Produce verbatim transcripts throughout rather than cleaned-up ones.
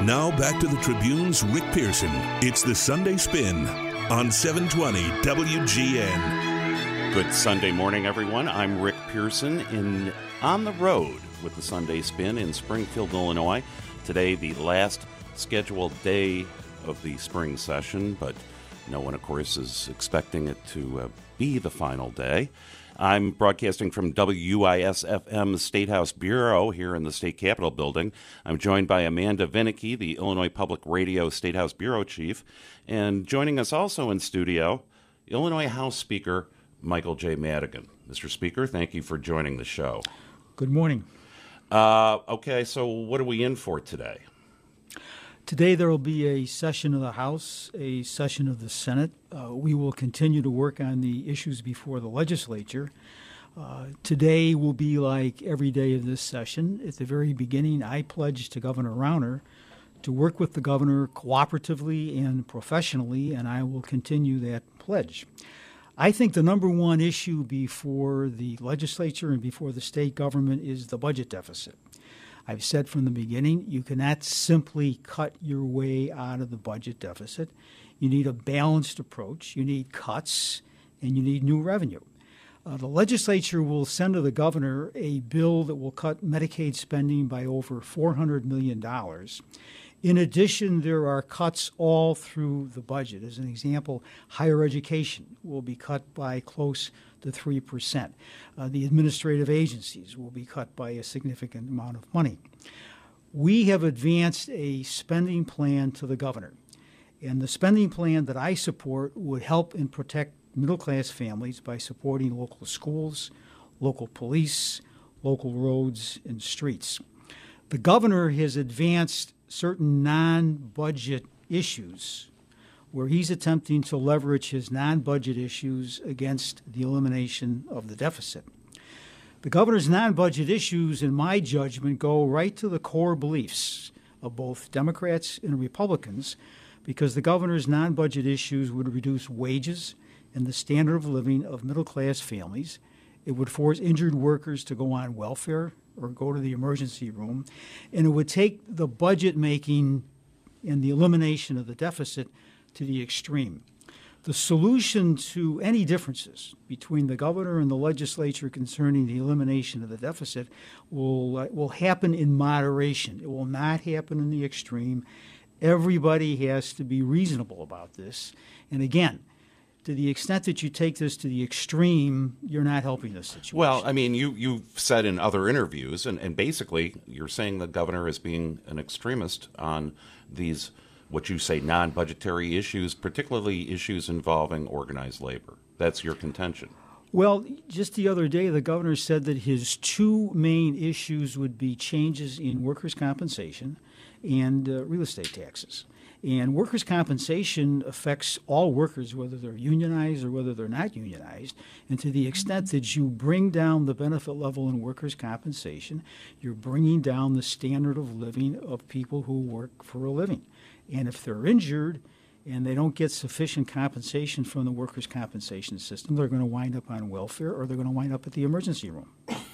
Now back to the Tribune's Rick Pearson. It's the Sunday Spin on seven twenty W G N. Good Sunday morning, everyone. I'm Rick Pearson in on the road with the Sunday Spin in Springfield, Illinois. Today, the last scheduled day of the spring session, but no one, of course, is expecting it to uh, be the final day. I'm broadcasting from W I S F M State House Bureau here in the State Capitol building. I'm joined by Amanda Vinicky, the Illinois Public Radio State House Bureau Chief, and joining us also in studio, Illinois House Speaker Michael J. Madigan. Mister Speaker, thank you for joining the show. Good morning. Uh, okay, so what are we in for today? Today there will be a session of the House, a session of the Senate. Uh, we will continue to work on the issues before the legislature. Uh, today will be like every day of this session. At the very beginning, I pledged to Governor Rauner to work with the governor cooperatively and professionally, and I will continue that pledge. I think the number one issue before the legislature and before the state government is the budget deficit. I've said from the beginning, you cannot simply cut your way out of the budget deficit. You need a balanced approach. You need cuts, and you need new revenue. Uh, the legislature will send to the governor a bill that will cut Medicaid spending by over four hundred million dollars. In addition, there are cuts all through the budget. As an example, higher education will be cut by close to three percent. Uh, the administrative agencies will be cut by a significant amount of money. We have advanced a spending plan to the governor, and the spending plan that I support would help and protect middle-class families by supporting local schools, local police, local roads, and streets. The governor has advanced certain non-budget issues where he's attempting to leverage his non-budget issues against the elimination of the deficit. The governor's non-budget issues, in my judgment, go right to the core beliefs of both Democrats and Republicans, because the governor's non-budget issues would reduce wages and the standard of living of middle-class families. It would force injured workers to go on welfare or go to the emergency room, and it would take the budget making and the elimination of the deficit to the extreme. The solution to any differences between the governor and the legislature concerning the elimination of the deficit will uh, will happen in moderation. It will not happen in the extreme. Everybody has to be reasonable about this. And again, to the extent that you take this to the extreme, you're not helping the situation. Well, I mean, you, you've said in other interviews, and, and basically you're saying the governor is being an extremist on these, what you say, non-budgetary issues, particularly issues involving organized labor. That's your contention. Well, just the other day, the governor said that his two main issues would be changes in workers' compensation and uh, real estate taxes. And workers' compensation affects all workers, whether they're unionized or whether they're not unionized. And to the extent that you bring down the benefit level in workers' compensation, you're bringing down the standard of living of people who work for a living. And if they're injured and they don't get sufficient compensation from the workers' compensation system, they're going to wind up on welfare or they're going to wind up at the emergency room.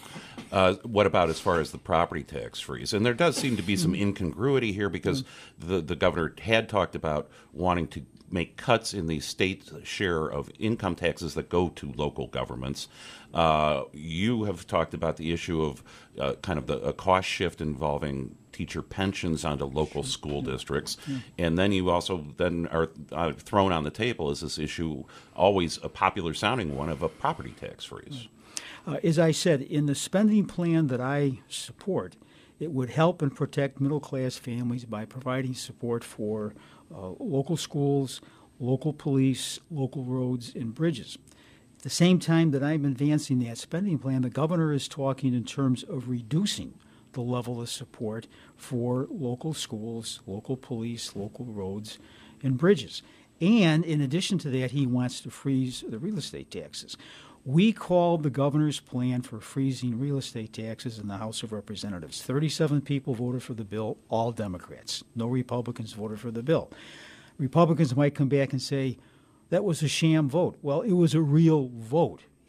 Uh, what about as far as the property tax freeze? And there does seem to be some incongruity here because the, the governor had talked about wanting to make cuts in the state share of income taxes that go to local governments. Uh, you have talked about the issue of uh, kind of the a cost shift involving teacher pensions onto local school districts. Yeah. And then you also then are uh, thrown on the table as this issue, always a popular sounding one, of a property tax freeze. Uh, as I said, in the spending plan that I support, it would help and protect middle-class families by providing support for uh, local schools, local police, local roads, and bridges. At the same time that I'm advancing that spending plan, the governor is talking in terms of reducing the level of support for local schools, local police, local roads, and bridges. And in addition to that, he wants to freeze the real estate taxes. We called the governor's plan for freezing real estate taxes in the House of Representatives. thirty-seven people voted for the bill, all Democrats. No Republicans voted for the bill. Republicans might come back and say, that was a sham vote. Well, it was a real vote.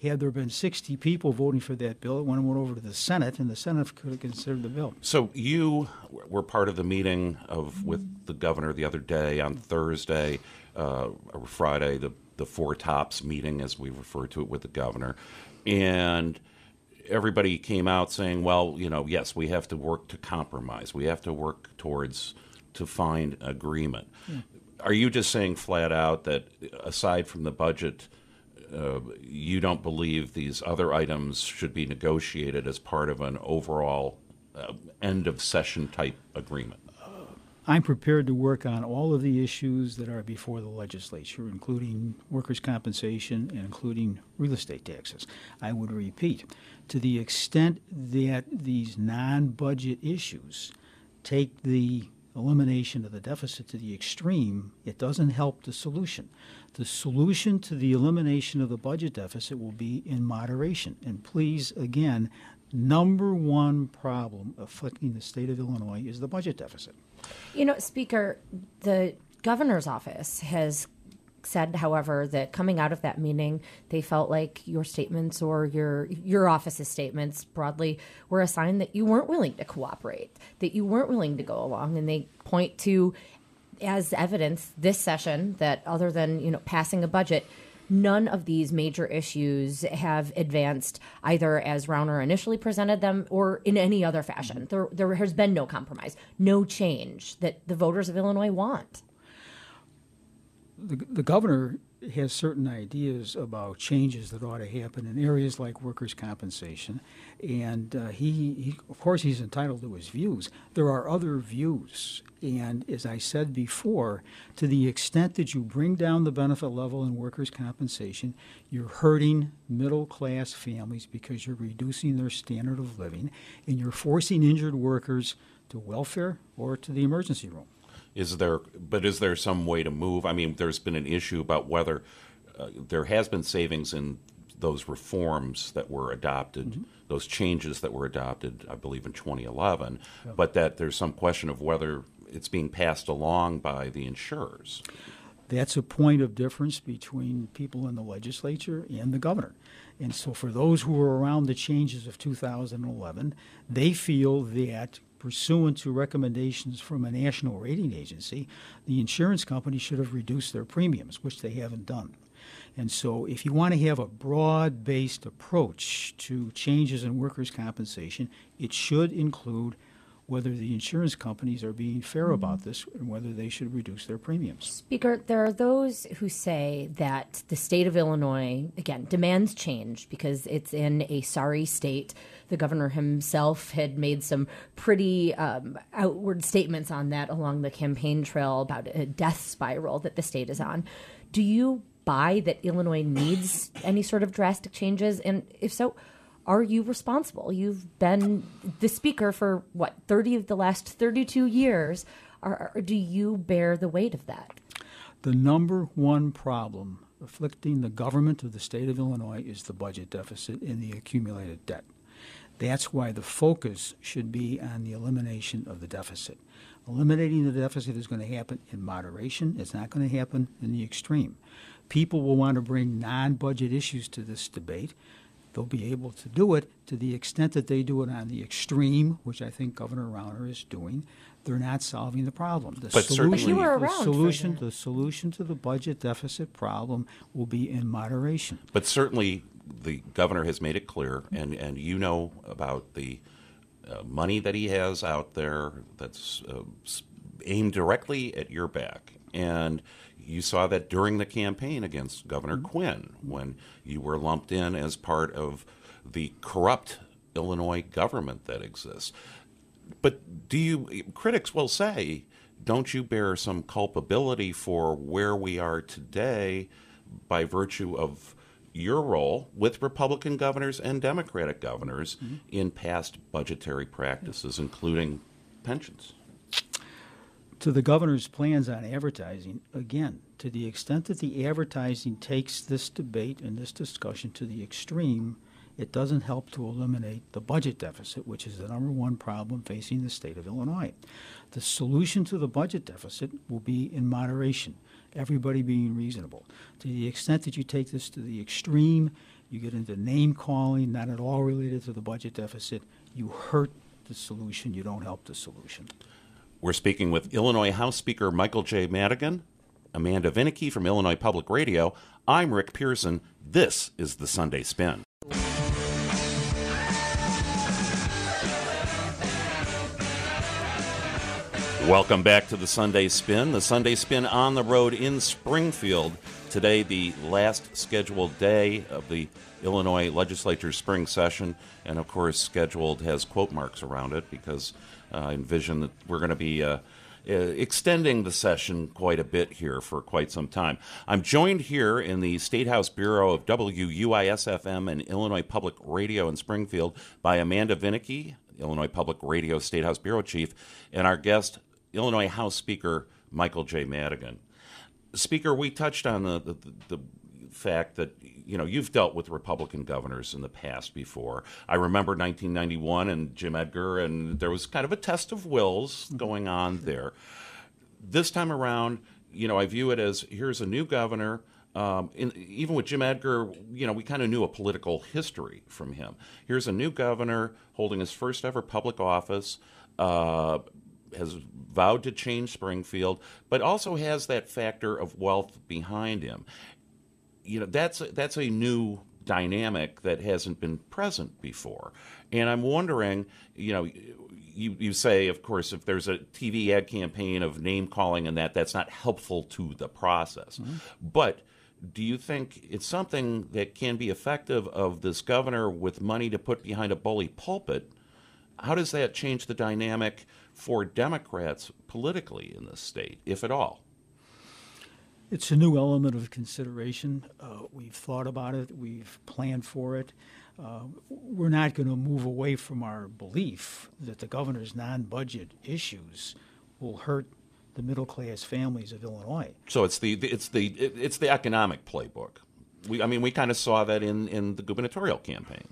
Had there been sixty people voting for that bill, it went over to the Senate, and the Senate could have considered the bill. So you were part of the meeting of with the governor the other day on Thursday, uh, or Friday, the, the Four Tops meeting, as we refer to it, with the governor. And everybody came out saying, well, you know, yes, we have to work to compromise. We have to work towards to find agreement. Yeah. Are you just saying flat out that aside from the budget, uh, you don't believe these other items should be negotiated as part of an overall uh, end of session type agreement? I'm prepared to work on all of the issues that are before the legislature, including workers' compensation and including real estate taxes. I would repeat, to the extent that these non-budget issues take the elimination of the deficit to the extreme, it doesn't help the solution. The solution to the elimination of the budget deficit will be in moderation. And please, again, number one problem afflicting the state of Illinois is the budget deficit. You know, Speaker, the governor's office has said, however, that coming out of that meeting, they felt like your statements or your your office's statements broadly were a sign that you weren't willing to cooperate, that you weren't willing to go along. And they point to, as evidence, this session that other than, you know, passing a budget, none of these major issues have advanced either as Rauner initially presented them or in any other fashion. There, there has been no compromise, no change that the voters of Illinois want. The, the governor has certain ideas about changes that ought to happen in areas like workers' compensation, and uh, he, he, of course, he's entitled to his views. There are other views, and as I said before, to the extent that you bring down the benefit level in workers' compensation, you're hurting middle-class families because you're reducing their standard of living, and you're forcing injured workers to welfare or to the emergency room. Is there, but is there some way to move? I mean, there's been an issue about whether uh, there has been savings in those reforms that were adopted, mm-hmm. those changes that were adopted, I believe, in twenty eleven, yeah. but that there's some question of whether it's being passed along by the insurers. That's a point of difference between people in the legislature and the governor. And so for those who were around the changes of two thousand eleven, they feel that pursuant to recommendations from a national rating agency, the insurance company should have reduced their premiums, which they haven't done. And so if you want to have a broad-based approach to changes in workers' compensation, it should include whether the insurance companies are being fair mm-hmm. about this and whether they should reduce their premiums. Speaker, there are those who say that the state of Illinois, again, demands change because it's in a sorry state. The governor himself had made some pretty um, outward statements on that along the campaign trail about a death spiral that the state is on. Do you buy that Illinois needs any sort of drastic changes? And if so, are you responsible? You've been the speaker for, what, thirty of the last thirty-two years. Are, do you bear the weight of that? The number one problem afflicting the government of the state of Illinois is the budget deficit and the accumulated debt. That's why the focus should be on the elimination of the deficit. Eliminating the deficit is going to happen in moderation. It's not going to happen in the extreme. People will want to bring non-budget issues to this debate. They'll be able to do it to the extent that they do it on the extreme, which I think Governor Rauner is doing. They're not solving the problem. The but solution, you were the around solution, for that. the solution to the budget deficit problem will be in moderation. But certainly, the governor has made it clear, and, and you know about the uh, money that he has out there that's uh, aimed directly at your back. And you saw that during the campaign against Governor mm-hmm. Quinn, when you were lumped in as part of the corrupt Illinois government that exists. But do you, critics will say, don't you bear some culpability for where we are today by virtue of your role with Republican governors and Democratic governors mm-hmm. in past budgetary practices, including pensions? To the governor's plans on advertising, again, to the extent that the advertising takes this debate and this discussion to the extreme, it doesn't help to eliminate the budget deficit, which is the number one problem facing the state of Illinois. The solution to the budget deficit will be in moderation, everybody being reasonable. To the extent that you take this to the extreme, you get into name calling, not at all related to the budget deficit, you hurt the solution, you don't help the solution. We're speaking with Illinois House Speaker Michael J. Madigan, Amanda Vinicky from Illinois Public Radio. I'm Rick Pearson. This is the Sunday Spin. Welcome back to the Sunday Spin. The Sunday Spin on the road in Springfield. Today, the last scheduled day of the Illinois Legislature's spring session, and of course, scheduled has quote marks around it because uh, I envision that we're going to be uh, uh, extending the session quite a bit here for quite some time. I'm joined here in the State House Bureau of W U I S F M and Illinois Public Radio in Springfield by Amanda Vinicky, Illinois Public Radio State House Bureau Chief, and our guest, Illinois House Speaker Michael J. Madigan. Speaker, we touched on the, the, the fact that, you know, you've dealt with Republican governors in the past before. I remember nineteen ninety-one and Jim Edgar, and there was kind of a test of wills going on there. This time around, you know, I view it as here's a new governor. Um, in, even with Jim Edgar, you know, we kind of knew a political history from him. Here's a new governor holding his first ever public office, uh, has vowed to change Springfield, but also has that factor of wealth behind him. You know, that's that's a new dynamic that hasn't been present before. And I'm wondering, you know, you, you say, of course, if there's a T V ad campaign of name calling and that, that's not helpful to the process. Mm-hmm. But do you think it's something that can be effective of this governor with money to put behind a bully pulpit? How does that change the dynamic for Democrats politically in this state, if at all? It's a new element of consideration. Uh, we've thought about it. We've planned for it. Uh, we're not going to move away from our belief that the governor's non-budget issues will hurt the middle-class families of Illinois. So it's the it's the it's the economic playbook. We I mean we kind of saw that in, in the gubernatorial campaign.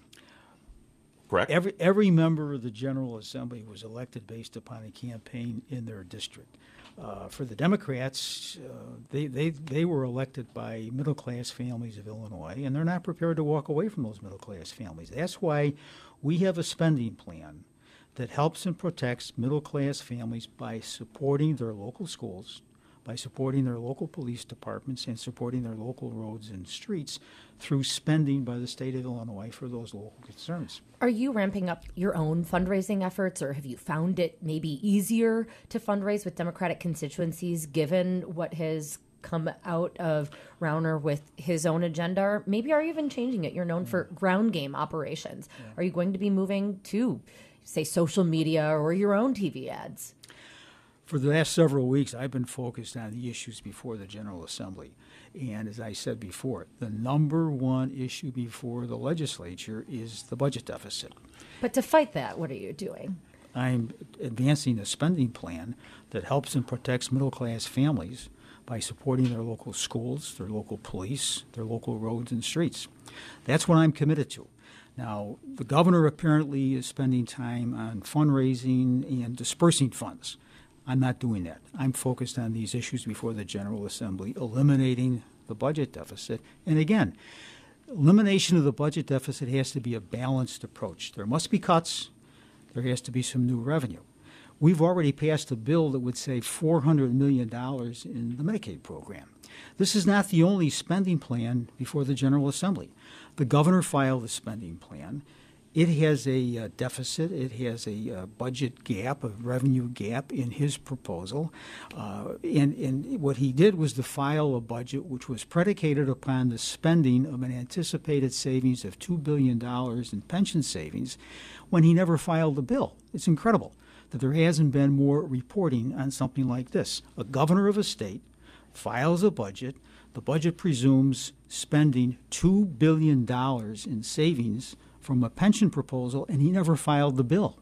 Correct? Every every member of the General Assembly was elected based upon a campaign in their district. Uh, for the Democrats, uh, they, they they were elected by middle-class families of Illinois, and they're not prepared to walk away from those middle-class families. That's why we have a spending plan that helps and protects middle-class families by supporting their local schools, by supporting their local police departments, and supporting their local roads and streets through spending by the state of Illinois for those local concerns. Are you ramping up your own fundraising efforts, or have you found it maybe easier to fundraise with Democratic constituencies given what has come out of Rauner with his own agenda? Or maybe are you even changing it? You're known for ground game operations. Yeah. Are you going to be moving to, say, social media or your own T V ads? For the last several weeks, I've been focused on the issues before the General Assembly. And as I said before, the number one issue before the legislature is the budget deficit. But to fight that, what are you doing? I'm advancing a spending plan that helps and protects middle-class families by supporting their local schools, their local police, their local roads and streets. That's what I'm committed to. Now, the governor apparently is spending time on fundraising and dispersing funds. I'm not doing that. I'm focused on these issues before the General Assembly, eliminating the budget deficit. And again, elimination of the budget deficit has to be a balanced approach. There must be cuts. There has to be some new revenue. We've already passed a bill that would save four hundred million dollars in the Medicaid program. This is not the only spending plan before the General Assembly. The governor filed a spending plan. It has a uh, deficit. It has a uh, budget gap, a revenue gap in his proposal. Uh, and, and what he did was to file a budget which was predicated upon the spending of an anticipated savings of two billion dollars in pension savings when he never filed the bill. It's incredible that there hasn't been more reporting on something like this. A governor of a state files a budget. The budget presumes spending two billion dollars in savings from a pension proposal, and he never filed the bill.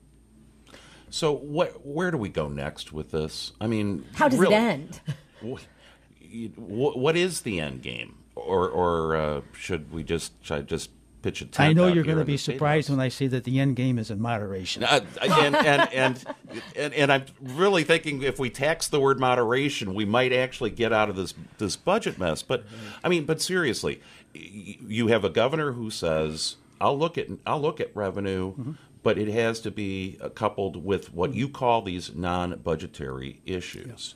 So what, where do we go next with this? I mean, how does really, it end? What, what is the end game? Or, or uh, should we just should I just pitch a tent. I know out you're here going to in be the State surprised House. when I say that the end game is in moderation. Uh, and, and, and, and, and I'm really thinking if we tax the word moderation, we might actually get out of this this budget mess. But I mean, but seriously, y- you have a governor who says, "I'll look at I'll look at revenue." Mm-hmm. But it has to be uh, coupled with what you call these non-budgetary issues. Yes.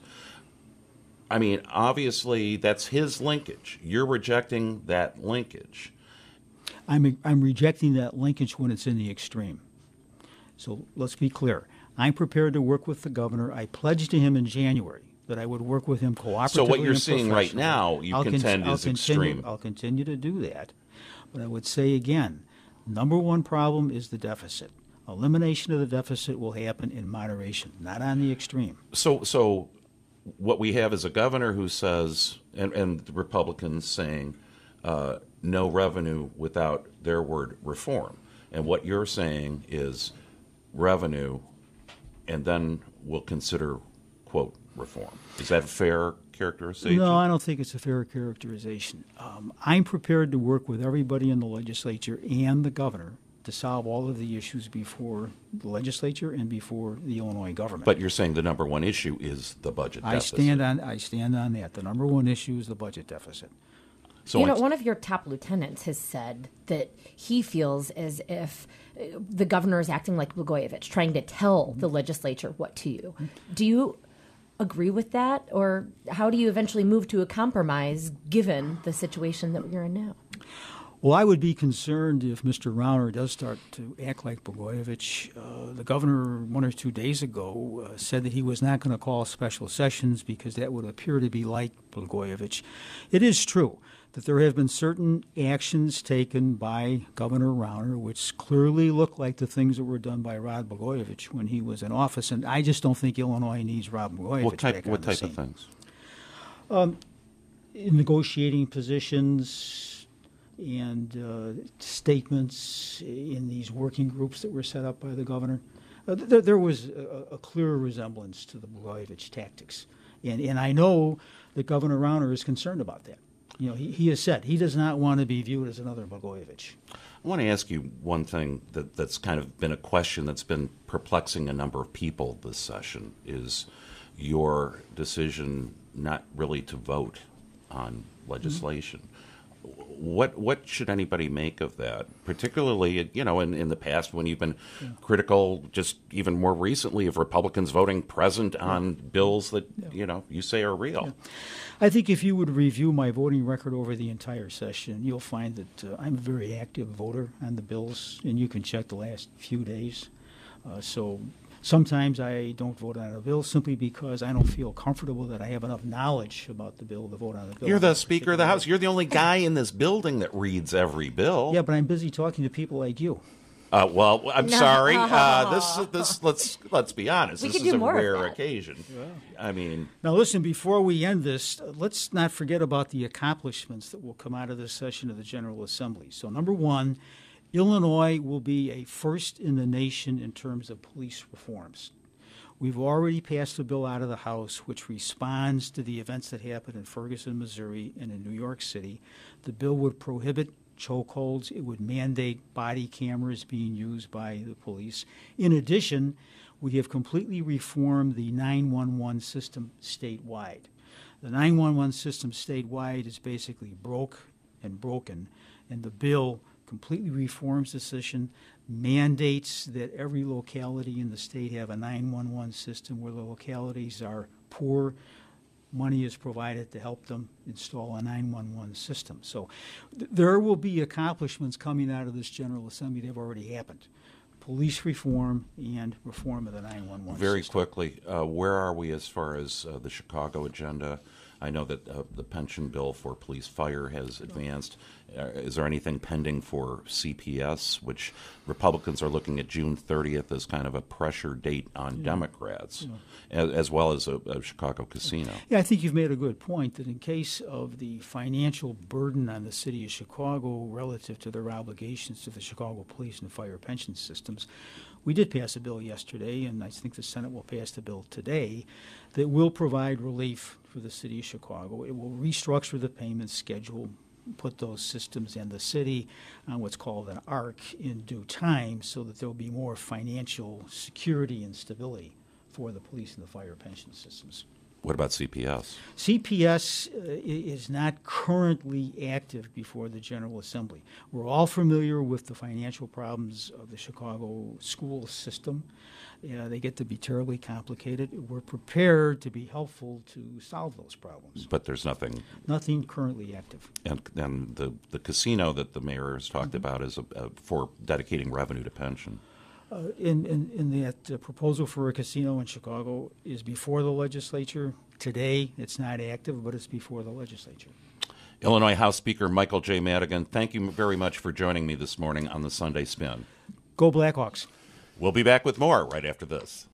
I mean, obviously, that's his linkage. You're rejecting that linkage. I'm I'm rejecting that linkage when it's in the extreme. So let's be clear. I'm prepared to work with the governor. I pledged to him in January that I would work with him cooperatively. So what you're and seeing right now, you I'll contend con- is I'll continue, extreme. I'll continue to do that. But I would say again, number one problem is the deficit. Elimination of the deficit will happen in moderation, not on the extreme. So, so what we have is a governor who says, and, and the Republicans saying, uh, no revenue without their word reform. And what you're saying is revenue, and then we'll consider, quote, reform. Is that a fair characterization? No, I don't think it's a fair characterization. Um, I'm prepared to work with everybody in the legislature and the governor to solve all of the issues before the legislature and before the Illinois government. But you're saying the number one issue is the budget I deficit. stand on I stand on that. The number one issue is the budget deficit. So you know, I- one of your top lieutenants has said that he feels as if uh, the governor is acting like Blagojevich, trying to tell the legislature what to do. Do you agree with that, or how do you eventually move to a compromise given the situation that we're in now? Well, I would be concerned if Mister Rauner does start to act like Blagojevich. Uh, the governor, one or two days ago, uh, said that he was not going to call special sessions because that would appear to be like Blagojevich. It is true that there have been certain actions taken by Governor Rauner which clearly look like the things that were done by Rod Blagojevich when he was in office, and I just don't think Illinois needs Rod Blagojevich what type, back on what the type scene. of things? Um, negotiating positions and uh, statements in these working groups that were set up by the governor. Uh, there, there was a, a clear resemblance to the Blagojevich tactics. And, and I know that Governor Rauner is concerned about that. You know, he, he has said he does not want to be viewed as another Blagojevich. I want to ask you one thing that, that's kind of been a question that's been perplexing a number of people this session is your decision not really to vote on legislation. Mm-hmm. What what should anybody make of that? Particularly, you know, in, in the past when you've been yeah. critical, just even more recently, of Republicans voting present yeah. on bills that, yeah. you know, you say are real. Yeah. I think if you would review my voting record over the entire session, you'll find that uh, I'm a very active voter on the bills, and you can check the last few days. Uh, so sometimes I don't vote on a bill simply because I don't feel comfortable that I have enough knowledge about the bill to vote on the bill. You're the Speaker of the House. You're the only guy in this building that reads every bill. Yeah, but I'm busy talking to people like you. Uh, well, I'm no. sorry. Uh, this, this, let's let's be honest. We this could is do a more of rare that. occasion. Yeah. I mean, now listen. Before we end this, let's not forget about the accomplishments that will come out of this session of the General Assembly. So, number one, Illinois will be a first in the nation in terms of police reforms. We've already passed a bill out of the House which responds to the events that happened in Ferguson, Missouri, and in New York City. The bill would prohibit chokeholds. It would mandate body cameras being used by the police. In addition, we have completely reformed the nine one one system statewide. The nine one one system statewide is basically broke and broken, and the bill completely reforms the system, mandates that every locality in the state have a nine one one system where the localities are poor. Money is provided to help them install a nine one one system. So th- there will be accomplishments coming out of this General Assembly. They've already happened. Police reform and reform of the nine one one Very system. quickly, uh, where are we as far as uh, the Chicago agenda? I know that uh, the pension bill for police fire has advanced. Uh, is there anything pending for C P S, which Republicans are looking at June thirtieth as kind of a pressure date on yeah. Democrats, yeah. As, as well as a, a Chicago casino? Yeah, I think you've made a good point that in case of the financial burden on the city of Chicago relative to their obligations to the Chicago police and fire pension systems, we did pass a bill yesterday, and I think the Senate will pass the bill today, that will provide relief for the city of Chicago. It will restructure the payment schedule put those systems and the city on what's called an arc in due time so that there will be more financial security and stability for the police and the fire pension systems. What about C P S? C P S uh, is not currently active before the General Assembly. We're all familiar with the financial problems of the Chicago school system. Uh, they get to be terribly complicated. We're prepared to be helpful to solve those problems. But there's nothing. Nothing currently active. And then the, the casino that the mayor has talked mm-hmm. about is a, a, for dedicating revenue to pension. Uh, in, in, in that uh, proposal for a casino in Chicago is before the legislature. Today, it's not active, but it's before the legislature. Illinois House Speaker Michael J. Madigan, thank you very much for joining me this morning on the Sunday Spin. Go Blackhawks. We'll be back with more right after this.